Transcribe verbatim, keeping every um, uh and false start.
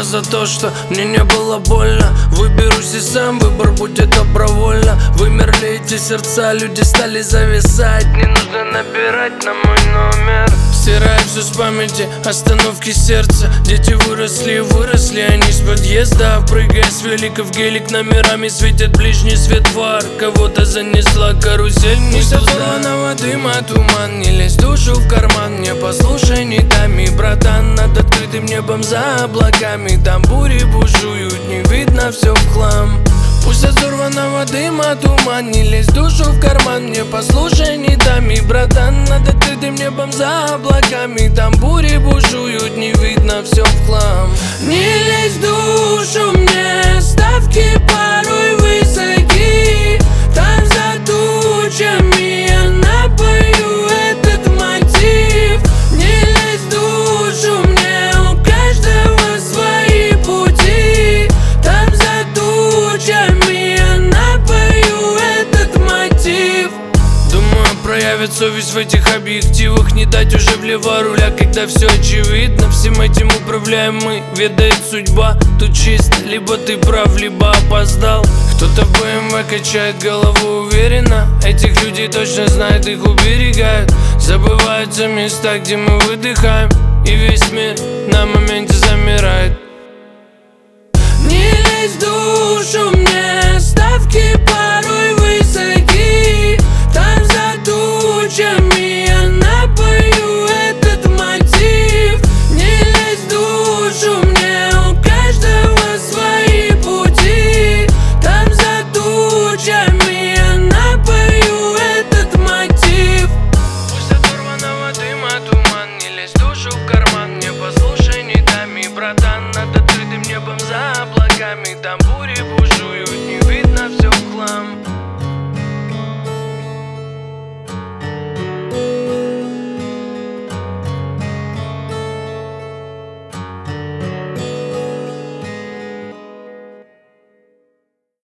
за то, что мне не было больно. Выберусь и сам, выбор будет добровольно. Вымерли эти сердца, люди стали зависать. Не нужно набирать на мой номер. Стираю все с памяти, остановки сердца. Дети выросли, выросли они с подъезда. Прыгая с велика в гелик, номерами светит ближний свет фар. Кого-то занесла карусель, не от зеленого дыма туман. Не лезь душу в карман, не послушай ни тами, братан. Над открытым небом за облаками, там бури бушуют, не видно все в хлам. Пусть от взорванного дыма туман, не лезь душу в карман, не послушай ни тами, братан. Над открытым небом за облаками, там бури бушуют, не видно все в хлам. Не лезь в душу мне, ставки порой высоки. Там за тучами я напою этот мотив. Не лезь в душу мне, у каждого свои пути. Там за тучами я напою этот мотив. Думаю, проявит совесть в этих объективах. Не дать уже влево руля, когда все очевидно. Всем этим управляем мы, ведает судьба. Тут чисто, либо ты прав, либо опоздал. Кто-то в бэ эм вэ качает голову уверенно. Этих людей точно знают, их уберегают. Забываются места, где мы выдыхаем, и весь мир на моменте замирает. Не лезь в душу мне, ставки порой высоки. Там за тучами я напою этот мотив. Не лезь в душу мне, у каждого свои пути. Там за тучами я напою этот мотив. Пусть от взорванного дыма туман, не лезь душу в карман, не послушай ни тами, братан. Над открытым небом за облаками, там бури.